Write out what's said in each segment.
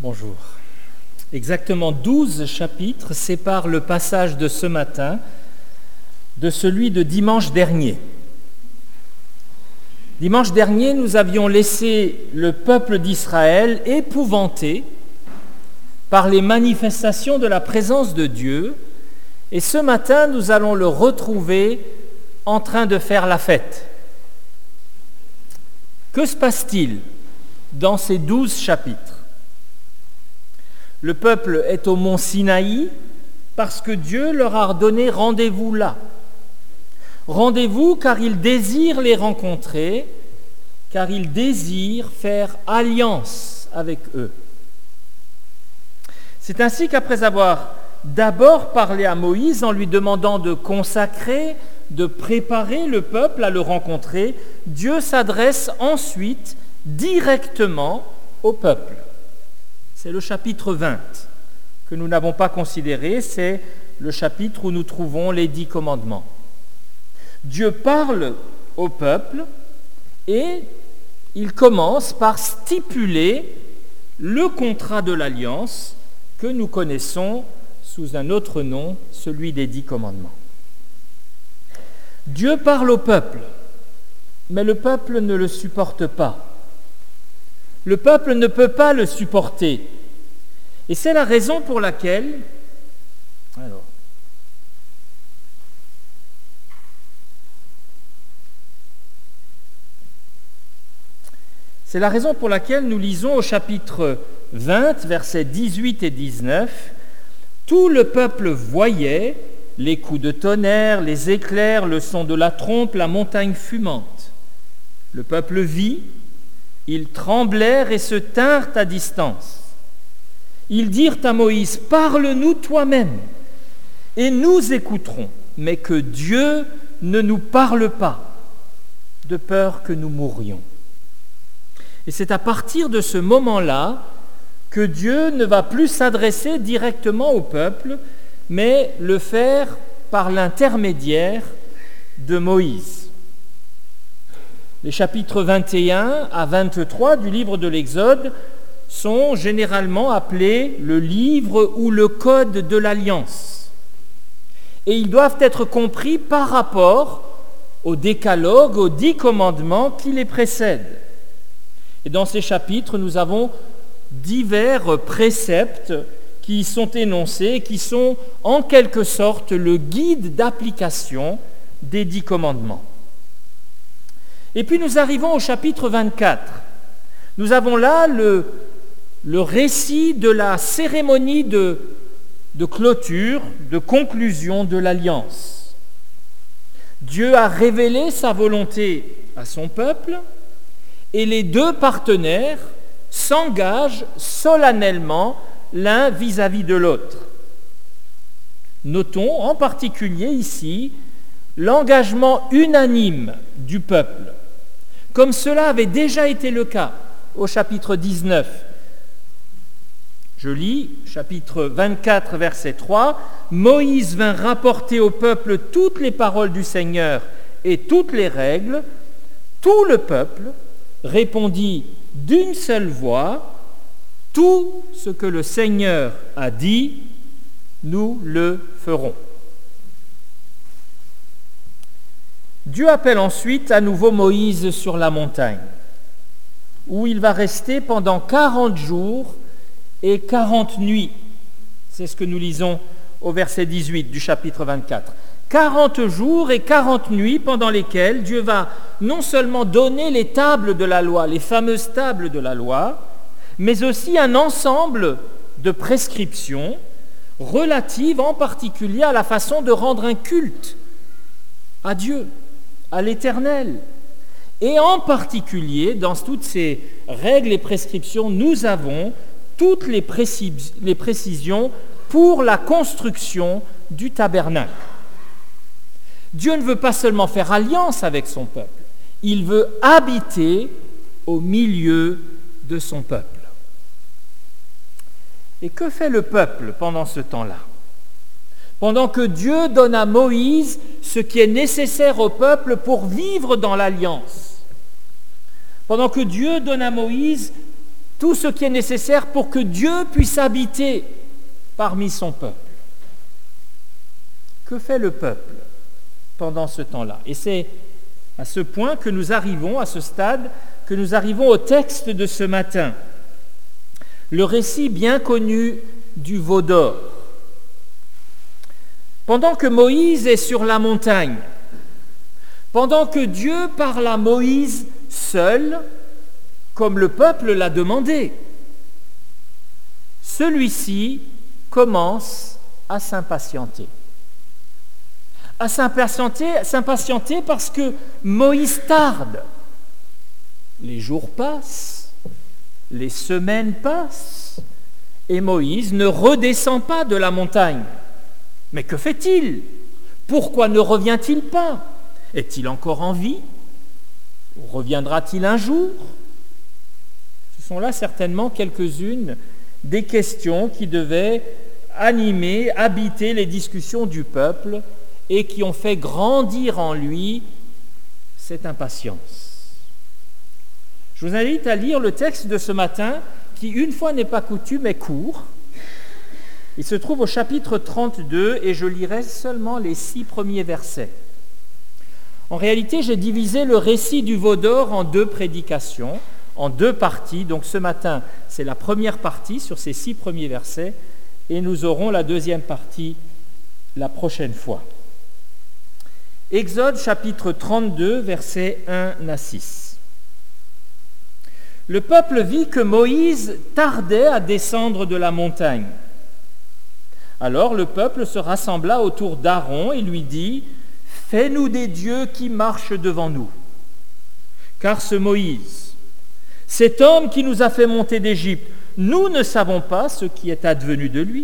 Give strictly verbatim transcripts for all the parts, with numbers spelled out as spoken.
Bonjour. Exactement douze chapitres séparent le passage de ce matin de celui de dimanche dernier. Dimanche dernier, nous avions laissé le peuple d'Israël épouvanté par les manifestations de la présence de Dieu, et ce matin, nous allons le retrouver en train de faire la fête. Que se passe-t-il dans ces douze chapitres ? Le peuple est au mont Sinaï parce que Dieu leur a donné rendez-vous là. Rendez-vous car il désire les rencontrer, car il désire faire alliance avec eux. C'est ainsi qu'après avoir d'abord parlé à Moïse en lui demandant de consacrer, de préparer le peuple à le rencontrer, Dieu s'adresse ensuite directement au peuple. C'est le chapitre vingt que nous n'avons pas considéré, c'est le chapitre où nous trouvons les dix commandements. Dieu parle au peuple et il commence par stipuler le contrat de l'alliance que nous connaissons sous un autre nom, celui des dix commandements. Dieu parle au peuple, mais le peuple ne le supporte pas. Le peuple ne peut pas le supporter. Et c'est la raison pour laquelle... Alors, c'est la raison pour laquelle nous lisons au chapitre vingt, versets dix-huit et dix-neuf, « Tout le peuple voyait les coups de tonnerre, les éclairs, le son de la trompe, la montagne fumante. Le peuple vit, ils tremblèrent et se tinrent à distance. Ils dirent à Moïse, « Parle-nous toi-même, et nous écouterons, mais que Dieu ne nous parle pas, de peur que nous mourions. » Et c'est à partir de ce moment-là que Dieu ne va plus s'adresser directement au peuple, mais le faire par l'intermédiaire de Moïse. Les chapitres vingt et un à vingt-trois du livre de l'Exode sont généralement appelés le livre ou le code de l'Alliance. Et ils doivent être compris par rapport au décalogue, aux dix commandements qui les précèdent. Et dans ces chapitres, nous avons divers préceptes qui y sont énoncés, qui sont en quelque sorte le guide d'application des dix commandements. Et puis nous arrivons au chapitre vingt-quatre. Nous avons là le, le récit de la cérémonie de, de clôture, de conclusion de l'alliance. Dieu a révélé sa volonté à son peuple et les deux partenaires s'engagent solennellement l'un vis-à-vis de l'autre. Notons en particulier ici l'engagement unanime du peuple, comme cela avait déjà été le cas au chapitre dix-neuf. Je lis, chapitre vingt-quatre, verset trois, « Moïse vint rapporter au peuple toutes les paroles du Seigneur et toutes les règles. Tout le peuple répondit d'une seule voix, « Tout ce que le Seigneur a dit, nous le ferons. » Dieu appelle ensuite à nouveau Moïse sur la montagne, où il va rester pendant quarante jours et quarante nuits. C'est ce que nous lisons au verset dix-huit du chapitre vingt-quatre. quarante jours et quarante nuits pendant lesquelles Dieu va non seulement donner les tables de la loi, les fameuses tables de la loi, mais aussi un ensemble de prescriptions relatives en particulier à la façon de rendre un culte à Dieu, à l'Éternel. Et en particulier, dans toutes ces règles et prescriptions, nous avons toutes les, précis- les précisions pour la construction du tabernacle. Dieu ne veut pas seulement faire alliance avec son peuple, il veut habiter au milieu de son peuple. Et que fait le peuple pendant ce temps-là ? Pendant que Dieu donne à Moïse ce qui est nécessaire au peuple pour vivre dans l'alliance, pendant que Dieu donne à Moïse tout ce qui est nécessaire pour que Dieu puisse habiter parmi son peuple. Que fait le peuple pendant ce temps-là? Et c'est à ce point que nous arrivons, à ce stade, que nous arrivons au texte de ce matin. Le récit bien connu du veau d'or. Pendant que Moïse est sur la montagne, pendant que Dieu parle à Moïse seul, comme le peuple l'a demandé, celui-ci commence à s'impatienter. À s'impatienter, s'impatienter parce que Moïse tarde. Les jours passent, les semaines passent, et Moïse ne redescend pas de la montagne. Mais que fait-il? Pourquoi ne revient-il pas? Est-il encore en vie? Reviendra-t-il un jour? Ce sont là certainement quelques-unes des questions qui devaient animer, habiter les discussions du peuple et qui ont fait grandir en lui cette impatience. Je vous invite à lire le texte de ce matin qui, une fois n'est pas coutume, est court. Il se trouve au chapitre trente-deux et je lirai seulement les six premiers versets. En réalité, j'ai divisé le récit du veau d'or en deux prédications, en deux parties. Donc ce matin, c'est la première partie sur ces six premiers versets et nous aurons la deuxième partie la prochaine fois. Exode chapitre trente-deux, versets un à six. Le peuple vit que Moïse tardait à descendre de la montagne. Alors le peuple se rassembla autour d'Aaron et lui dit : « Fais-nous des dieux qui marchent devant nous. Car ce Moïse, cet homme qui nous a fait monter d'Égypte, nous ne savons pas ce qui est advenu de lui. »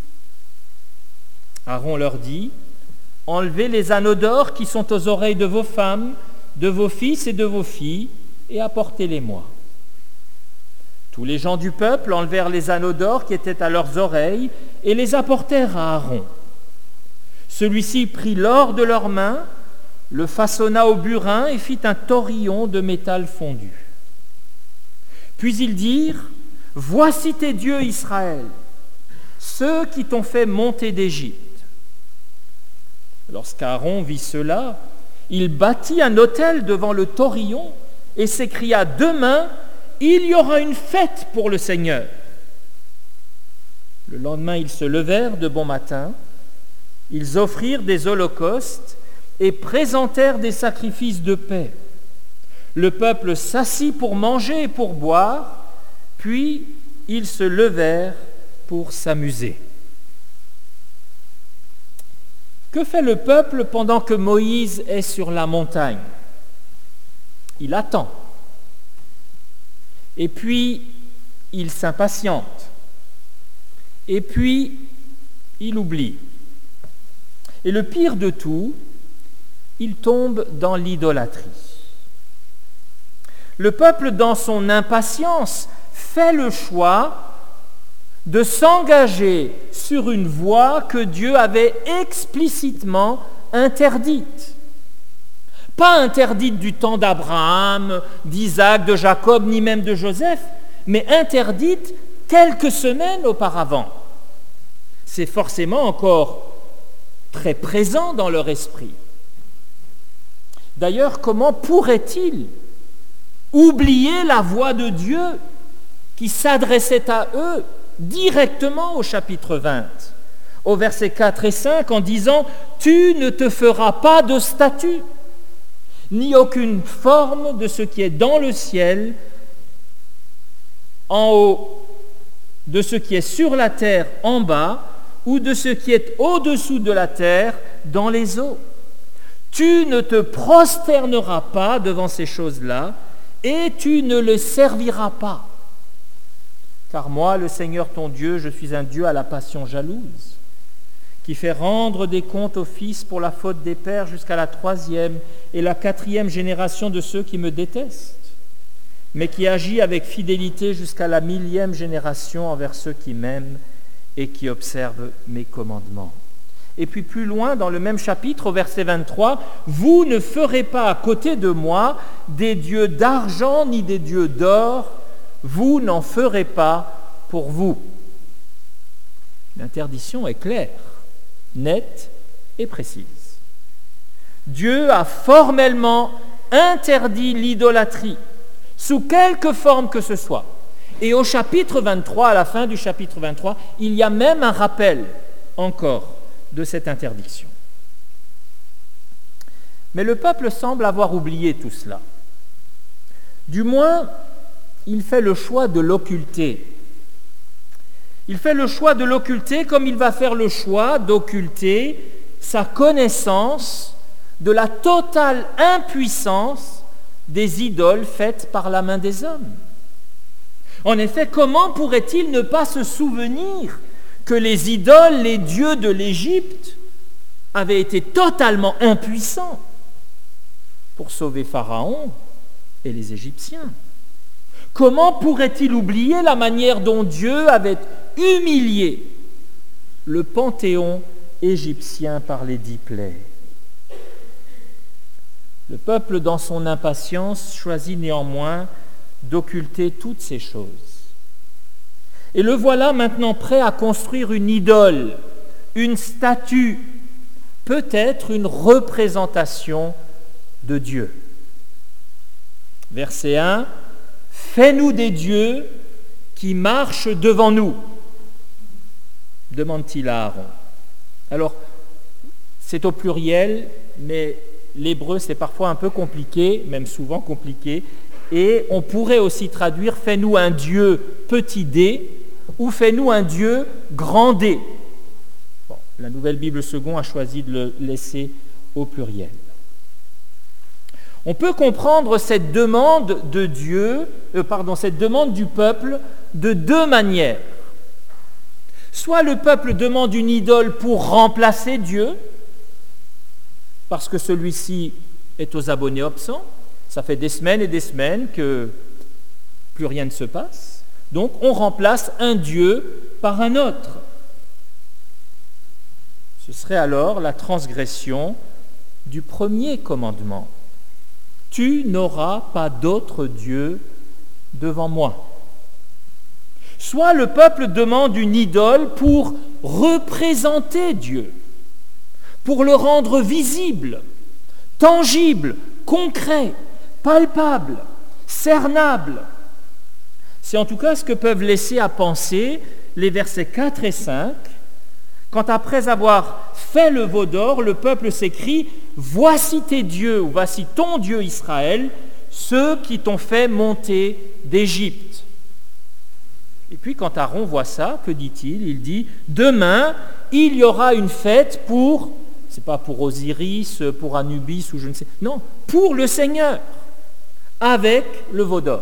Aaron leur dit : « Enlevez les anneaux d'or qui sont aux oreilles de vos femmes, de vos fils et de vos filles, et apportez-les-moi. » Tous les gens du peuple enlevèrent les anneaux d'or qui étaient à leurs oreilles et les apportèrent à Aaron. Celui-ci prit l'or de leurs mains, le façonna au burin et fit un torillon de métal fondu. Puis ils dirent : « Voici tes dieux, Israël, ceux qui t'ont fait monter d'Égypte. » Lorsqu'Aaron vit cela, il bâtit un autel devant le torillon et s'écria : « Demain, il y aura une fête pour le Seigneur. » Le lendemain, ils se levèrent de bon matin, ils offrirent des holocaustes et présentèrent des sacrifices de paix. Le peuple s'assit pour manger et pour boire, puis ils se levèrent pour s'amuser. Que fait le peuple pendant que Moïse est sur la montagne? Il attend. Et puis, il s'impatiente. Et puis, il oublie. Et le pire de tout, il tombe dans l'idolâtrie. Le peuple, dans son impatience, fait le choix de s'engager sur une voie que Dieu avait explicitement interdite. Pas interdite du temps d'Abraham, d'Isaac, de Jacob, ni même de Joseph, mais interdite quelques semaines auparavant. C'est forcément encore très présent dans leur esprit. D'ailleurs, comment pourraient-ils oublier la voix de Dieu qui s'adressait à eux directement au chapitre vingt, au versets quatre et cinq, en disant « Tu ne te feras pas de statue, ni aucune forme de ce qui est dans le ciel, en haut, de ce qui est sur la terre en bas, ou de ce qui est au-dessous de la terre dans les eaux. Tu ne te prosterneras pas devant ces choses-là, et tu ne le serviras pas. Car moi, le Seigneur ton Dieu, je suis un Dieu à la passion jalouse, qui fait rendre des comptes aux fils pour la faute des pères jusqu'à la troisième et la quatrième génération de ceux qui me détestent, mais qui agit avec fidélité jusqu'à la millième génération envers ceux qui m'aiment et qui observent mes commandements. » Et puis plus loin, dans le même chapitre, au verset vingt-trois, « Vous ne ferez pas à côté de moi des dieux d'argent ni des dieux d'or, vous n'en ferez pas pour vous. L'interdiction est claire, nette et précise. Dieu a formellement interdit l'idolâtrie, sous quelque forme que ce soit. Et au chapitre vingt-trois, à la fin du chapitre vingt-trois, il y a même un rappel encore de cette interdiction. Mais le peuple semble avoir oublié tout cela. Du moins, il fait le choix de l'occulter. Il fait le choix de l'occulter comme il va faire le choix d'occulter sa connaissance de la totale impuissance des idoles faites par la main des hommes. En effet, comment pourrait-il ne pas se souvenir que les idoles, les dieux de l'Égypte, avaient été totalement impuissants pour sauver Pharaon et les Égyptiens? Comment pourrait-il oublier la manière dont Dieu avait humilié le panthéon égyptien par les dix plaies? Le peuple, dans son impatience, choisit néanmoins d'occulter toutes ces choses. Et le voilà maintenant prêt à construire une idole, une statue, peut-être une représentation de Dieu. Verset un, « Fais-nous des dieux qui marchent devant nous », demande-t-il à Aaron. Alors, c'est au pluriel, mais l'hébreu, c'est parfois un peu compliqué, même souvent compliqué, et on pourrait aussi traduire « fais-nous un Dieu petit d » ou « fais-nous un Dieu grand d ». Bon, la Nouvelle Bible Seconde a choisi de le laisser au pluriel. On peut comprendre cette demande de Dieu, euh, pardon, cette demande du peuple de deux manières. Soit le peuple demande une idole pour remplacer Dieu, parce que celui-ci est aux abonnés absents. Ça fait des semaines et des semaines que plus rien ne se passe. Donc on remplace un Dieu par un autre. Ce serait alors la transgression du premier commandement. Tu n'auras pas d'autre Dieu devant moi. Soit le peuple demande une idole pour représenter Dieu, pour le rendre visible, tangible, concret, palpable, cernable. C'est en tout cas ce que peuvent laisser à penser les versets quatre et cinq, quand après avoir fait le veau d'or, le peuple s'écrie « Voici tes dieux, ou voici ton Dieu Israël, ceux qui t'ont fait monter d'Égypte. » Et puis quand Aaron voit ça, que dit-il? Il dit « Demain, il y aura une fête pour... » c'est pas pour Osiris, pour Anubis ou je ne sais... Non, pour le Seigneur, avec le veau d'or.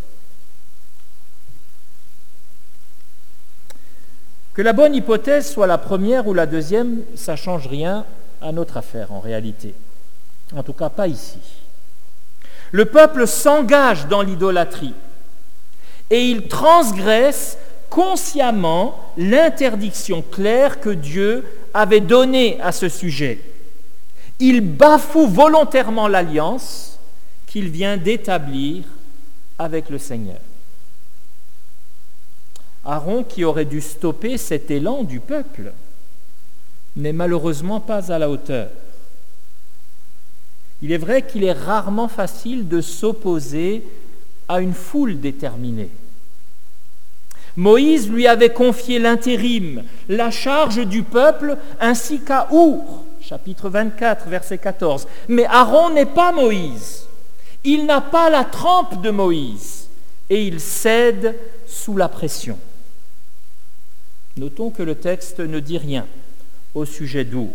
Que la bonne hypothèse soit la première ou la deuxième, ça ne change rien à notre affaire en réalité. En tout cas, pas ici. Le peuple s'engage dans l'idolâtrie et il transgresse consciemment l'interdiction claire que Dieu avait donnée à ce sujet. Il bafoue volontairement l'alliance qu'il vient d'établir avec le Seigneur. Aaron, qui aurait dû stopper cet élan du peuple, n'est malheureusement pas à la hauteur. Il est vrai qu'il est rarement facile de s'opposer à une foule déterminée. Moïse lui avait confié l'intérim, la charge du peuple, ainsi qu'à Our, chapitre vingt-quatre, verset quatorze. Mais Aaron n'est pas Moïse. Il n'a pas la trempe de Moïse et il cède sous la pression. Notons que le texte ne dit rien au sujet d'Our.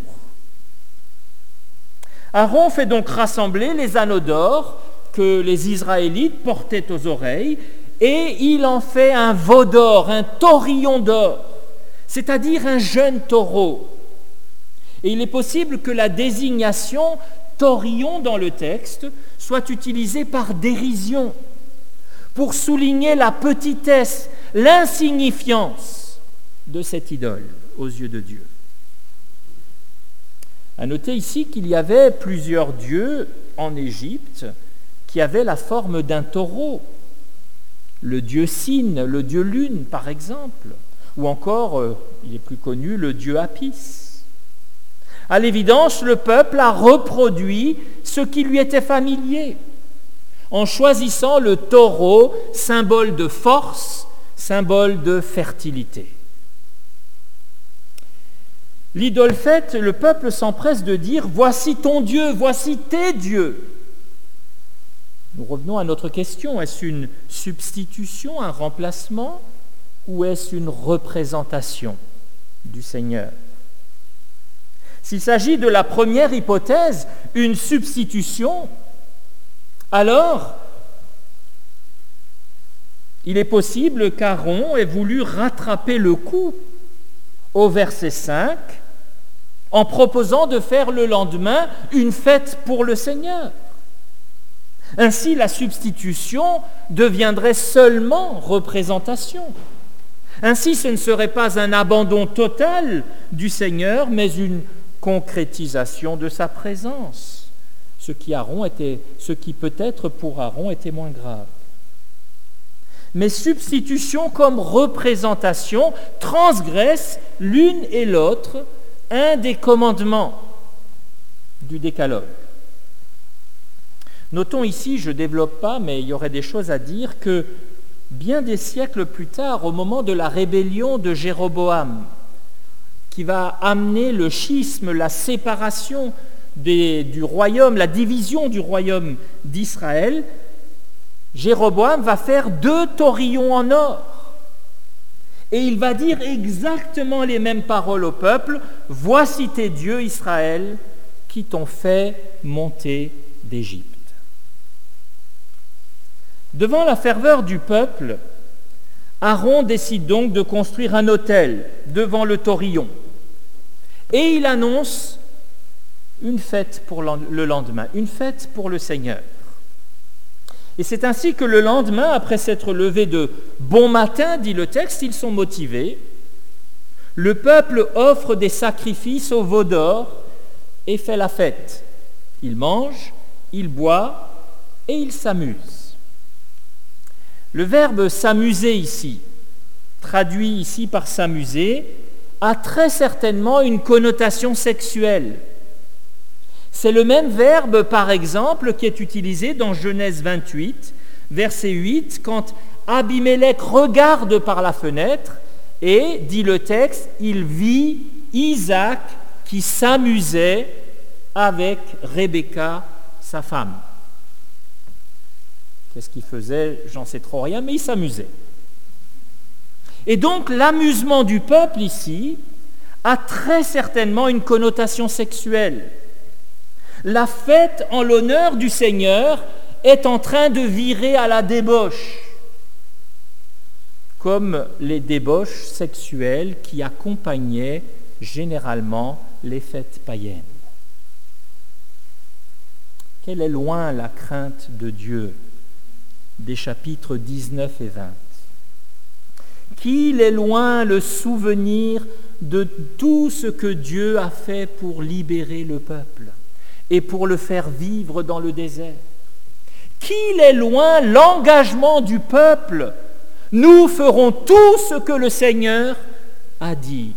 Aaron fait donc rassembler les anneaux d'or que les Israélites portaient aux oreilles et il en fait un veau d'or, un taurillon d'or, c'est-à-dire un jeune taureau. Et il est possible que la désignation taurillon dans le texte soit utilisée par dérision pour souligner la petitesse, l'insignifiance de cette idole aux yeux de Dieu. À noter ici qu'il y avait plusieurs dieux en Égypte qui avaient la forme d'un taureau. le dieu Sin, le dieu Lune par exemple, ou encore, euh, il est plus connu, le dieu Apis. À l'évidence, le peuple a reproduit ce qui lui était familier, en choisissant le taureau, symbole de force, symbole de fertilité. L'idole faite, le peuple s'empresse de dire « Voici ton Dieu, voici tes dieux ». Nous revenons à notre question, est-ce une substitution, un remplacement, ou est-ce une représentation du Seigneur ? S'il s'agit de la première hypothèse, une substitution, alors il est possible qu'Aaron ait voulu rattraper le coup au verset cinq en proposant de faire le lendemain une fête pour le Seigneur. Ainsi, la substitution deviendrait seulement représentation. Ainsi, ce ne serait pas un abandon total du Seigneur, mais une concrétisation de sa présence, ce qui, Aaron était, ce qui peut-être pour Aaron était moins grave. Mais substitution comme représentation transgresse l'une et l'autre un des commandements du décalogue. Notons ici, je ne développe pas, mais il y aurait des choses à dire, que bien des siècles plus tard, au moment de la rébellion de Jéroboam, qui va amener le schisme, la séparation des, du royaume, la division du royaume d'Israël, Jéroboam va faire deux taurillons en or. Et il va dire exactement les mêmes paroles au peuple. « Voici tes dieux, Israël, qui t'ont fait monter d'Égypte. » Devant la ferveur du peuple, Aaron décide donc de construire un autel devant le taurillon. Et il annonce une fête pour le lendemain, une fête pour le Seigneur. Et c'est ainsi que le lendemain, après s'être levé de bon matin, dit le texte, ils sont motivés. Le peuple offre des sacrifices au veau d'or et fait la fête. Il mange, il boit et il s'amuse. Le verbe s'amuser ici, traduit ici par s'amuser, a très certainement une connotation sexuelle. C'est le même verbe, par exemple, qui est utilisé dans Genèse vingt-huit, verset huit, quand Abimélec regarde par la fenêtre et, dit le texte, il vit Isaac qui s'amusait avec Rebecca, sa femme. Qu'est-ce qu'il faisait? J'en sais trop rien, mais il s'amusait. Et donc, l'amusement du peuple ici a très certainement une connotation sexuelle. La fête en l'honneur du Seigneur est en train de virer à la débauche, comme les débauches sexuelles qui accompagnaient généralement les fêtes païennes. Quelle est loin la crainte de Dieu des chapitres dix-neuf et vingt. Qu'il est loin le souvenir de tout ce que Dieu a fait pour libérer le peuple et pour le faire vivre dans le désert. Qu'il est loin l'engagement du peuple. Nous ferons tout ce que le Seigneur a dit.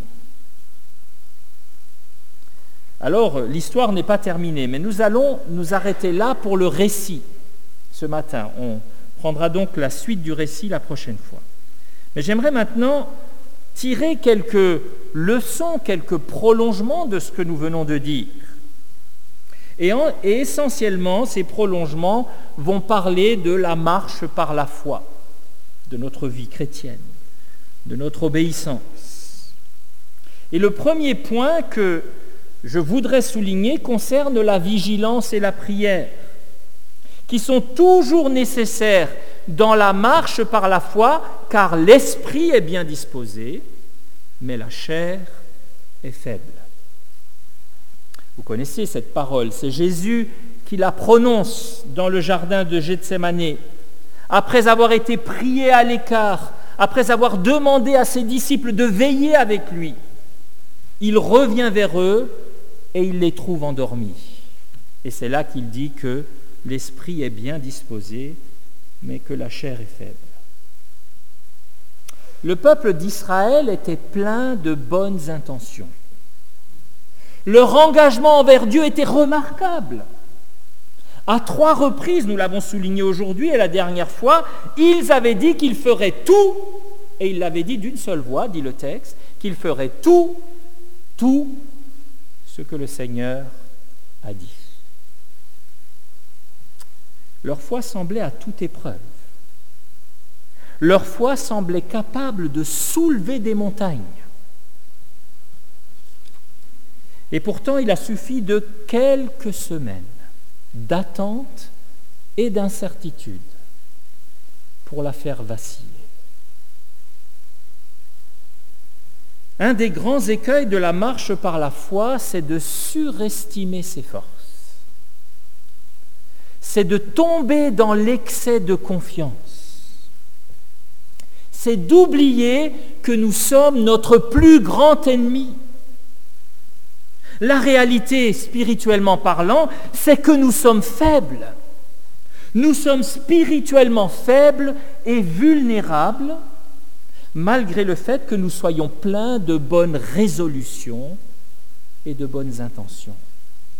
Alors, l'histoire n'est pas terminée, mais nous allons nous arrêter là pour le récit ce matin. On prendra donc la suite du récit la prochaine fois. Mais j'aimerais maintenant tirer quelques leçons, quelques prolongements de ce que nous venons de dire. Et, en, et essentiellement, ces prolongements vont parler de la marche par la foi, de notre vie chrétienne, de notre obéissance. Et le premier point que je voudrais souligner concerne la vigilance et la prière, qui sont toujours nécessaires dans la marche par la foi, car l'esprit est bien disposé, mais la chair est faible. Vous connaissez cette parole, c'est Jésus qui la prononce dans le jardin de Gethsémanée, après avoir été prié à l'écart, après avoir demandé à ses disciples de veiller avec lui. Il revient vers eux et il les trouve endormis. Et c'est là qu'il dit que l'esprit est bien disposé, mais que la chair est faible. le peuple d'Israël était plein de bonnes intentions. Leur engagement envers Dieu était remarquable. À trois reprises, nous l'avons souligné aujourd'hui et la dernière fois, ils avaient dit qu'ils feraient tout, et ils l'avaient dit d'une seule voix, dit le texte, qu'ils feraient tout, tout ce que le Seigneur a dit. Leur foi semblait à toute épreuve. Leur foi semblait capable de soulever des montagnes. Et pourtant, il a suffi de quelques semaines d'attente et d'incertitude pour la faire vaciller. Un des grands écueils de la marche par la foi, c'est de surestimer ses forces. C'est de tomber dans l'excès de confiance. C'est d'oublier que nous sommes notre plus grand ennemi. La réalité, spirituellement parlant, c'est que nous sommes faibles. Nous sommes spirituellement faibles et vulnérables, malgré le fait que nous soyons pleins de bonnes résolutions et de bonnes intentions. Pourquoi ?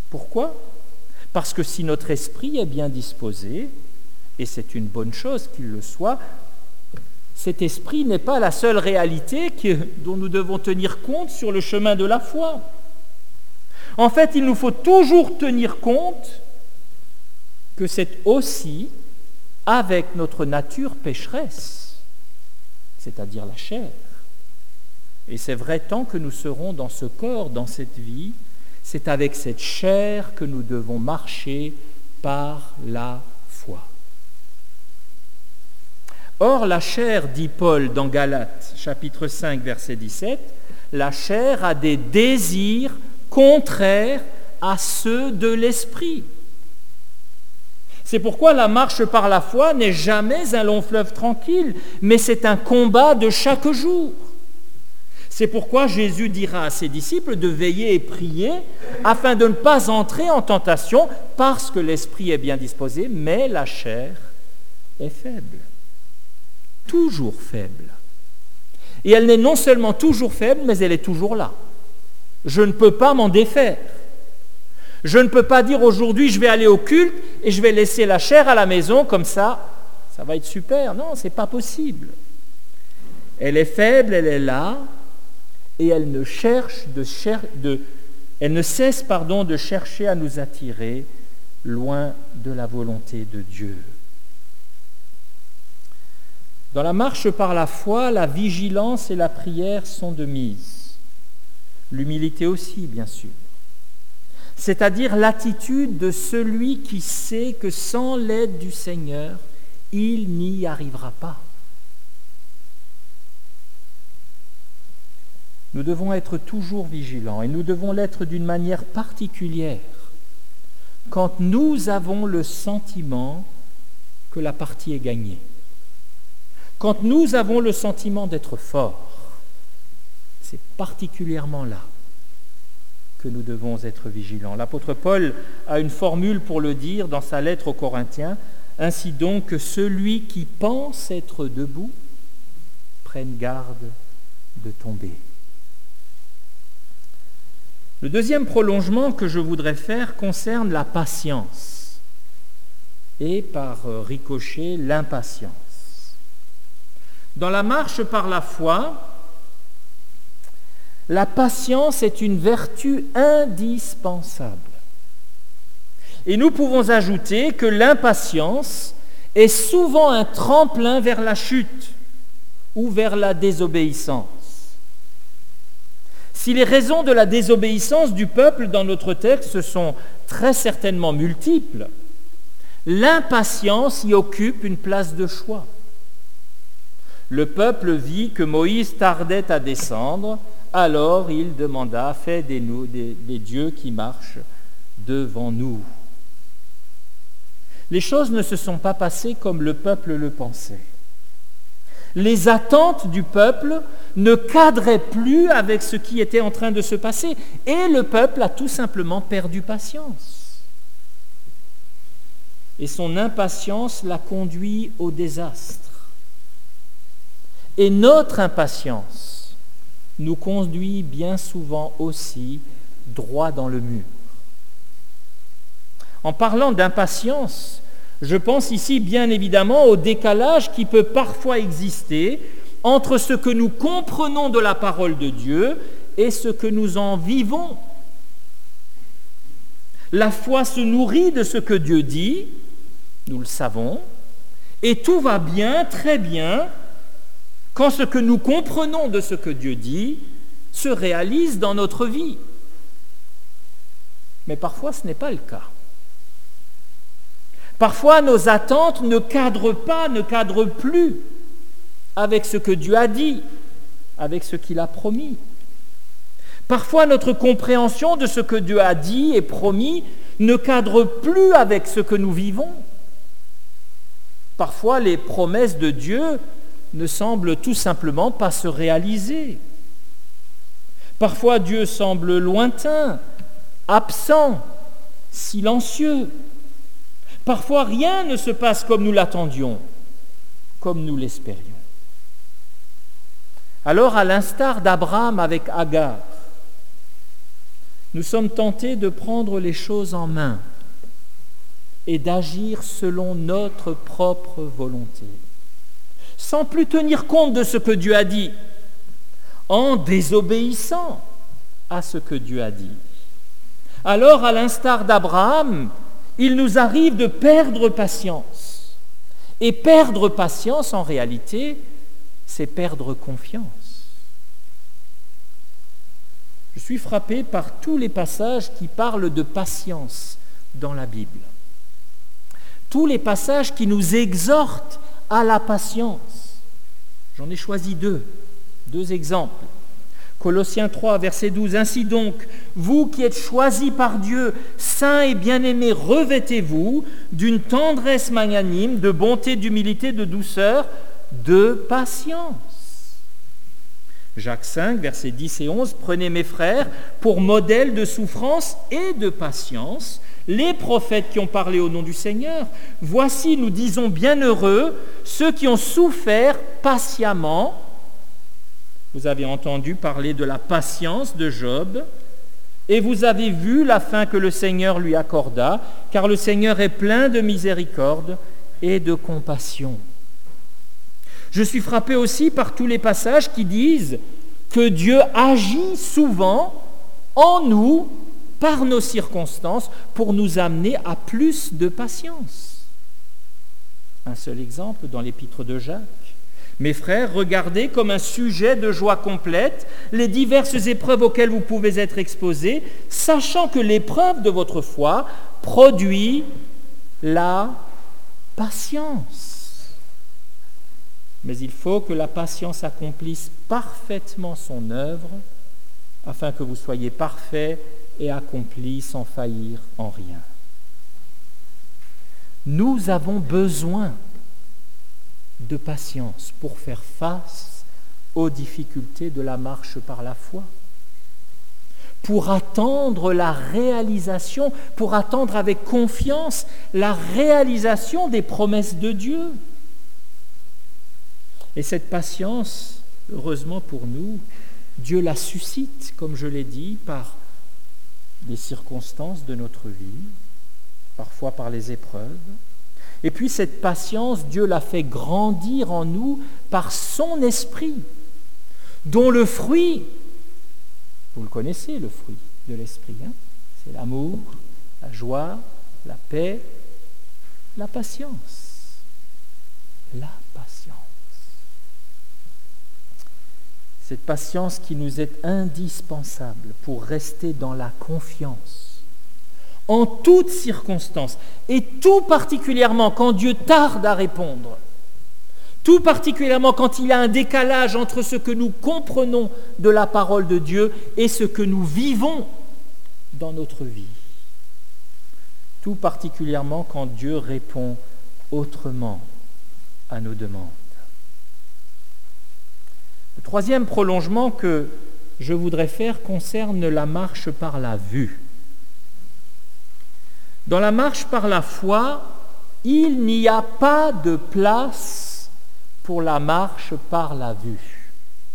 Parce que si notre esprit est bien disposé, et c'est une bonne chose qu'il le soit, cet esprit n'est pas la seule réalité que, dont nous devons tenir compte sur le chemin de la foi. En fait, il nous faut toujours tenir compte que c'est aussi avec notre nature pécheresse, c'est-à-dire la chair. Et c'est vrai, tant que nous serons dans ce corps, dans cette vie, c'est avec cette chair que nous devons marcher par la foi. Or, la chair, dit Paul dans Galates, chapitre cinq, verset dix-sept, la chair a des désirs contraires à ceux de l'esprit. C'est pourquoi la marche par la foi n'est jamais un long fleuve tranquille, mais c'est un combat de chaque jour. C'est pourquoi Jésus dira à ses disciples de veiller et prier afin de ne pas entrer en tentation, parce que l'esprit est bien disposé, mais la chair est faible. Toujours faible. Et elle n'est non seulement toujours faible, mais elle est toujours là. Je ne peux pas m'en défaire. Je ne peux pas dire aujourd'hui je vais aller au culte et je vais laisser la chair à la maison comme ça, ça va être super. Non, ce n'est pas possible. Elle est faible, elle est là, et elle ne cherche de, cher- de elle ne cesse pardon, de chercher à nous attirer loin de la volonté de Dieu. Dans la marche par la foi, la vigilance et la prière sont de mise. L'humilité aussi, bien sûr. C'est-à-dire l'attitude de celui qui sait que sans l'aide du Seigneur, il n'y arrivera pas. Nous devons être toujours vigilants et nous devons l'être d'une manière particulière quand nous avons le sentiment que la partie est gagnée. Quand nous avons le sentiment d'être forts, c'est particulièrement là que nous devons être vigilants. L'apôtre Paul a une formule pour le dire dans sa lettre aux Corinthiens. Ainsi donc, que celui qui pense être debout prenne garde de tomber. Le deuxième prolongement que je voudrais faire concerne la patience et par ricochet l'impatience. Dans la marche par la foi, la patience est une vertu indispensable. Et nous pouvons ajouter que l'impatience est souvent un tremplin vers la chute ou vers la désobéissance. Si les raisons de la désobéissance du peuple dans notre texte sont très certainement multiples, l'impatience y occupe une place de choix. Le peuple vit que Moïse tardait à descendre, alors il demanda « Fais des, nous, des, des dieux qui marchent devant nous ». Les choses ne se sont pas passées comme le peuple le pensait. Les attentes du peuple ne cadraient plus avec ce qui était en train de se passer et le peuple a tout simplement perdu patience. Et son impatience l'a conduit au désastre. Et notre impatience nous conduit bien souvent aussi droit dans le mur. En parlant d'impatience, je pense ici bien évidemment au décalage qui peut parfois exister entre ce que nous comprenons de la parole de Dieu et ce que nous en vivons. La foi se nourrit de ce que Dieu dit, nous le savons, et tout va bien, très bien, quand ce que nous comprenons de ce que Dieu dit se réalise dans notre vie. Mais parfois ce n'est pas le cas. Parfois nos attentes ne cadrent pas, ne cadrent plus avec ce que Dieu a dit, avec ce qu'il a promis. Parfois notre compréhension de ce que Dieu a dit et promis ne cadre plus avec ce que nous vivons. Parfois les promesses de Dieu ne semblent tout simplement pas se réaliser. Parfois Dieu semble lointain, absent, silencieux. Parfois rien ne se passe comme nous l'attendions, comme nous l'espérions. Alors, à l'instar d'Abraham avec Agar, nous sommes tentés de prendre les choses en main et d'agir selon notre propre volonté, sans plus tenir compte de ce que Dieu a dit, en désobéissant à ce que Dieu a dit. Alors, à l'instar d'Abraham, il nous arrive de perdre patience. Et perdre patience, en réalité, c'est perdre confiance. Je suis frappé par tous les passages qui parlent de patience dans la Bible. Tous les passages qui nous exhortent à la patience. J'en ai choisi deux, deux exemples. Colossiens trois, verset douze. Ainsi donc, vous qui êtes choisis par Dieu, saints et bien-aimés, revêtez-vous d'une tendresse magnanime, de bonté, d'humilité, de douceur, de patience. Jacques cinq, versets dix et onze. Prenez mes frères pour modèle de souffrance et de patience les prophètes qui ont parlé au nom du Seigneur. Voici, nous disons, bienheureux ceux qui ont souffert patiemment. Vous avez entendu parler de la patience de Job, et vous avez vu la fin que le Seigneur lui accorda, car le Seigneur est plein de miséricorde et de compassion. Je suis frappé aussi par tous les passages qui disent que Dieu agit souvent en nous, par nos circonstances, pour nous amener à plus de patience. Un seul exemple dans l'épître de Jacques. Mes frères, regardez comme un sujet de joie complète les diverses épreuves auxquelles vous pouvez être exposés, sachant que l'épreuve de votre foi produit la patience. Mais il faut que la patience accomplisse parfaitement son œuvre, afin que vous soyez parfaits et accomplis sans faillir en rien. Nous avons besoin de patience pour faire face aux difficultés de la marche par la foi, pour attendre la réalisation, pour attendre avec confiance la réalisation des promesses de Dieu. Et cette patience, heureusement pour nous, Dieu la suscite, comme je l'ai dit, par des circonstances de notre vie, parfois par les épreuves. Et puis cette patience, Dieu l'a fait grandir en nous par son esprit, dont le fruit, vous le connaissez, le fruit de l'esprit, hein, c'est l'amour, la joie, la paix, la patience. La patience. Cette patience qui nous est indispensable pour rester dans la confiance en toutes circonstances, et tout particulièrement quand Dieu tarde à répondre, tout particulièrement quand il y a un décalage entre ce que nous comprenons de la parole de Dieu et ce que nous vivons dans notre vie, tout particulièrement quand Dieu répond autrement à nos demandes. Le troisième prolongement que je voudrais faire concerne la marche par la vue. Dans la marche par la foi, il n'y a pas de place pour la marche par la vue.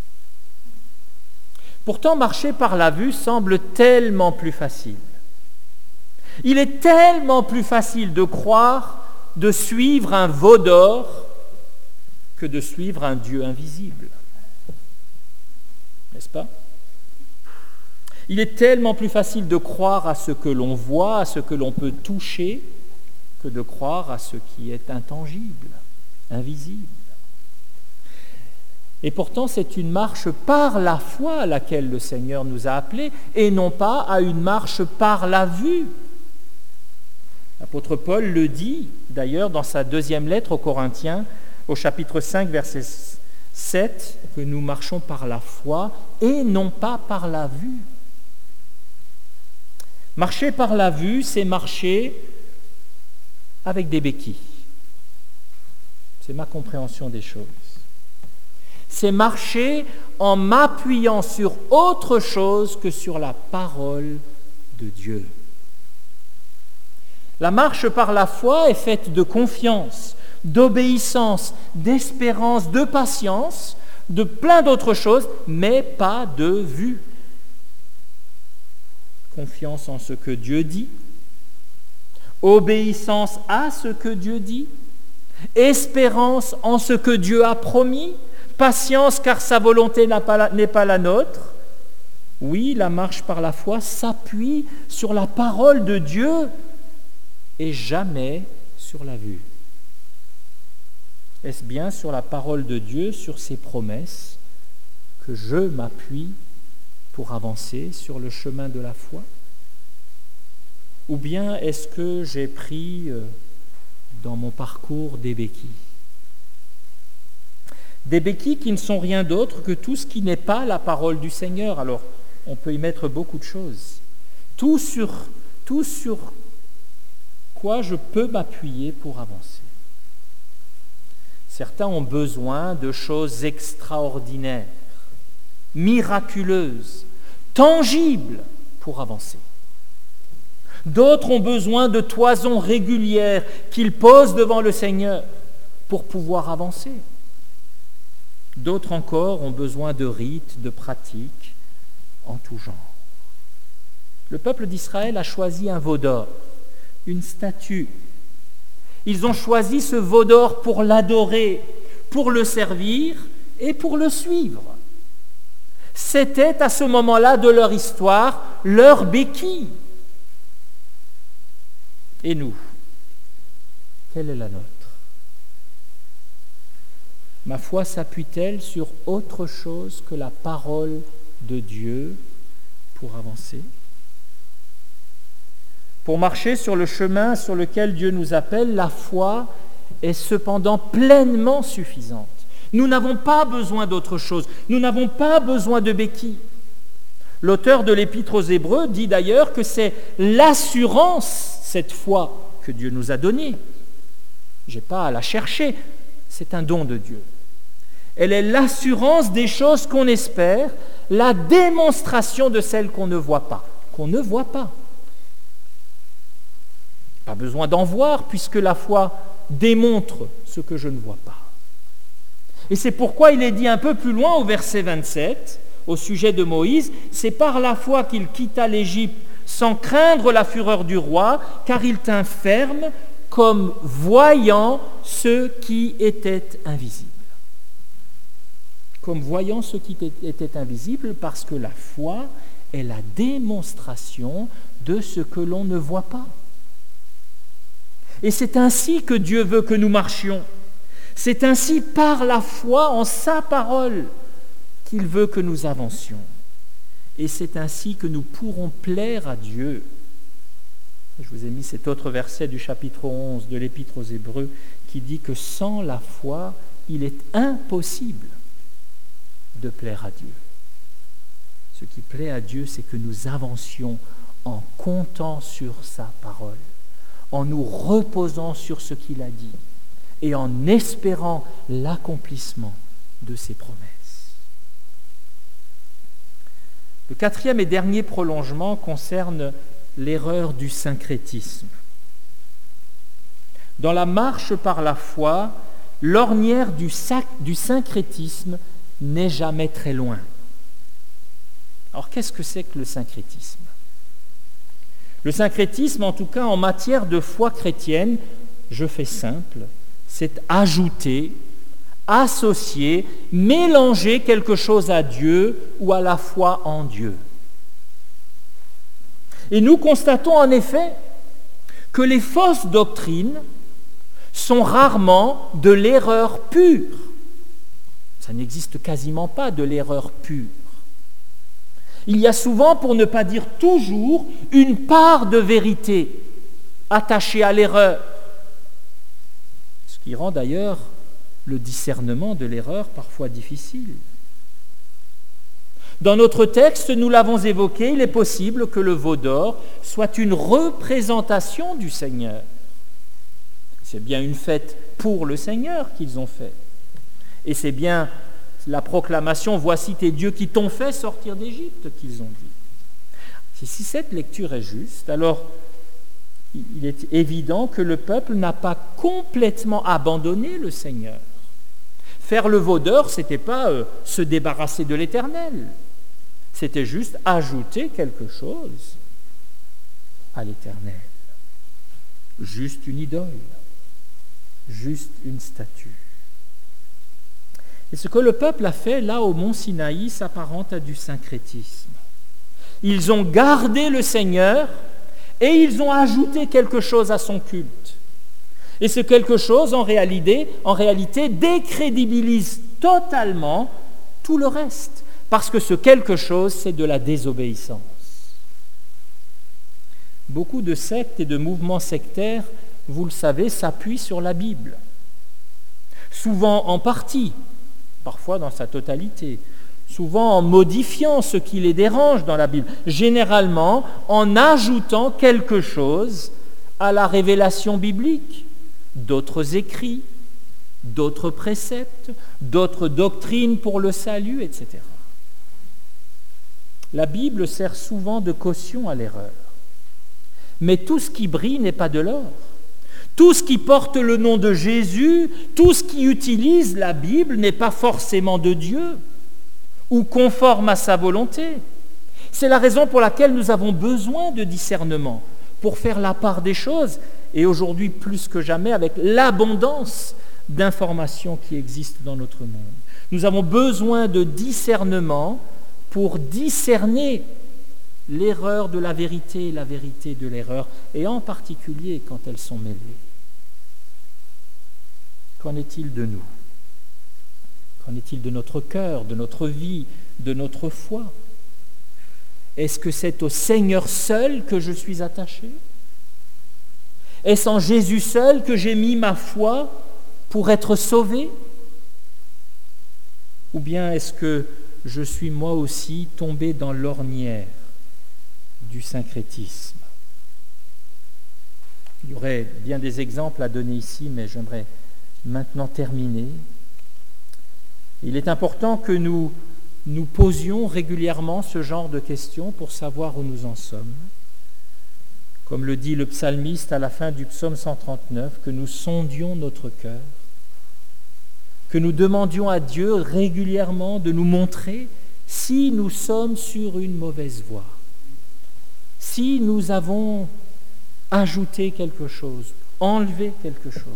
Pourtant, marcher par la vue semble tellement plus facile. Il est tellement plus facile de croire, de suivre un veau d'or que de suivre un Dieu invisible. N'est-ce pas ? Il est tellement plus facile de croire à ce que l'on voit, à ce que l'on peut toucher, que de croire à ce qui est intangible, invisible. Et pourtant, c'est une marche par la foi à laquelle le Seigneur nous a appelés, et non pas à une marche par la vue. L'apôtre Paul le dit d'ailleurs dans sa deuxième lettre aux Corinthiens, au chapitre cinq, verset sept, que nous marchons par la foi et non pas par la vue. Marcher par la vue, c'est marcher avec des béquilles. C'est ma compréhension des choses. C'est marcher en m'appuyant sur autre chose que sur la parole de Dieu. La marche par la foi est faite de confiance, d'obéissance, d'espérance, de patience, de plein d'autres choses, mais pas de vue. Confiance en ce que Dieu dit, obéissance à ce que Dieu dit, espérance en ce que Dieu a promis, patience car sa volonté n'est pas la nôtre. Oui, la marche par la foi s'appuie sur la parole de Dieu et jamais sur la vue. Est-ce bien sur la parole de Dieu, sur ses promesses, que je m'appuie pour avancer sur le chemin de la foi? Ou bien est-ce que j'ai pris dans mon parcours des béquilles? Des béquilles qui ne sont rien d'autre que tout ce qui n'est pas la parole du Seigneur. Alors, on peut y mettre beaucoup de choses. Tout sur, tout sur quoi je peux m'appuyer pour avancer. Certains ont besoin de choses extraordinaires, miraculeuses, tangibles pour avancer. D'autres ont besoin de toisons régulières qu'ils posent devant le Seigneur pour pouvoir avancer. D'autres encore ont besoin de rites, de pratiques en tout genre. Le peuple d'Israël a choisi un veau d'or, une statue. Ils ont choisi ce veau d'or pour l'adorer, pour le servir et pour le suivre. C'était à ce moment-là de leur histoire leur béquille. Et nous, quelle est la nôtre? Ma foi s'appuie-t-elle sur autre chose que la parole de Dieu pour avancer? Pour marcher sur le chemin sur lequel Dieu nous appelle, la foi est cependant pleinement suffisante. Nous n'avons pas besoin d'autre chose. Nous n'avons pas besoin de béquilles. L'auteur de l'Épître aux Hébreux dit d'ailleurs que c'est l'assurance, cette foi, que Dieu nous a donnée. Je n'ai pas à la chercher, c'est un don de Dieu. Elle est l'assurance des choses qu'on espère, la démonstration de celles qu'on ne voit pas. Qu'on ne voit pas. Pas besoin d'en voir, puisque la foi démontre ce que je ne vois pas. Et c'est pourquoi il est dit un peu plus loin au verset vingt-sept, au sujet de Moïse, c'est par la foi qu'il quitta l'Égypte sans craindre la fureur du roi, car il tint ferme comme voyant ce qui était invisible. Comme voyant ce qui était invisible, parce que la foi est la démonstration de ce que l'on ne voit pas. Et c'est ainsi que Dieu veut que nous marchions. C'est ainsi par la foi en sa parole qu'il veut que nous avancions. Et c'est ainsi que nous pourrons plaire à Dieu. Je vous ai mis cet autre verset du chapitre onze de l'Épître aux Hébreux qui dit que sans la foi, il est impossible de plaire à Dieu. Ce qui plaît à Dieu, c'est que nous avancions en comptant sur sa parole, en nous reposant sur ce qu'il a dit et en espérant l'accomplissement de ses promesses. Le quatrième et dernier prolongement concerne l'erreur du syncrétisme. Dans la marche par la foi, l'ornière du, sac, du syncrétisme n'est jamais très loin. Alors qu'est-ce que c'est que le syncrétisme ? Le syncrétisme, en tout cas en matière de foi chrétienne, je fais simple, c'est ajouter, associer, mélanger quelque chose à Dieu ou à la foi en Dieu. Et nous constatons en effet que les fausses doctrines sont rarement de l'erreur pure. Ça n'existe quasiment pas de l'erreur pure. Il y a souvent, pour ne pas dire toujours, une part de vérité attachée à l'erreur. Ce qui rend d'ailleurs le discernement de l'erreur parfois difficile. Dans notre texte, nous l'avons évoqué, il est possible que le veau d'or soit une représentation du Seigneur. C'est bien une fête pour le Seigneur qu'ils ont fait. Et c'est bien la proclamation « Voici tes dieux qui t'ont fait sortir d'Égypte » qu'ils ont dit. Si cette lecture est juste, alors il est évident que le peuple n'a pas complètement abandonné le Seigneur. Faire le veau d'or, ce n'était pas euh, se débarrasser de l'Éternel. C'était juste ajouter quelque chose à l'Éternel. Juste une idole, juste une statue. Et ce que le peuple a fait là au mont Sinaï s'apparente à du syncrétisme. Ils ont gardé le Seigneur et ils ont ajouté quelque chose à son culte. Et ce quelque chose, en réalité, en réalité, décrédibilise totalement tout le reste, parce que ce quelque chose, c'est de la désobéissance. Beaucoup de sectes et de mouvements sectaires, vous le savez, s'appuient sur la Bible. Souvent en partie, parfois dans sa totalité, souvent en modifiant ce qui les dérange dans la Bible, généralement en ajoutant quelque chose à la révélation biblique, d'autres écrits, d'autres préceptes, d'autres doctrines pour le salut, et cetera. La Bible sert souvent de caution à l'erreur. Mais tout ce qui brille n'est pas de l'or. Tout ce qui porte le nom de Jésus, tout ce qui utilise la Bible n'est pas forcément de Dieu ou conforme à sa volonté. C'est la raison pour laquelle nous avons besoin de discernement pour faire la part des choses, et aujourd'hui plus que jamais avec l'abondance d'informations qui existent dans notre monde. Nous avons besoin de discernement pour discerner l'erreur de la vérité et la vérité de l'erreur, et en particulier quand elles sont mêlées. Qu'en est-il de nous ? Qu'en est-il de notre cœur, de notre vie, de notre foi ? Est-ce que c'est au Seigneur seul que je suis attaché ? Est-ce en Jésus seul que j'ai mis ma foi pour être sauvé ? Ou bien est-ce que je suis moi aussi tombé dans l'ornière du syncrétisme ? Il y aurait bien des exemples à donner ici, mais j'aimerais maintenant terminer. Il est important que nous nous posions régulièrement ce genre de questions pour savoir où nous en sommes. Comme le dit le psalmiste à la fin du psaume cent trente-neuf, que nous sondions notre cœur, que nous demandions à Dieu régulièrement de nous montrer si nous sommes sur une mauvaise voie, si nous avons ajouté quelque chose, enlevé quelque chose.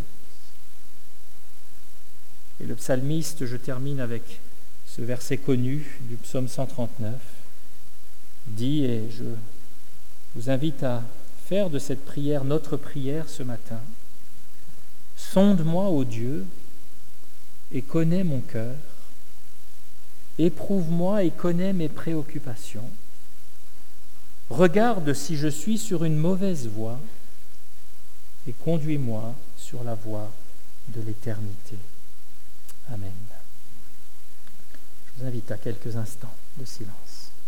Et le psalmiste, je termine avec ce verset connu du psaume cent trente-neuf, dit, et je vous invite à faire de cette prière notre prière ce matin, « Sonde-moi, ô Dieu, et connais mon cœur, éprouve-moi et connais mes préoccupations, regarde si je suis sur une mauvaise voie, et conduis-moi sur la voie de l'éternité. » Amen. Je vous invite à quelques instants de silence.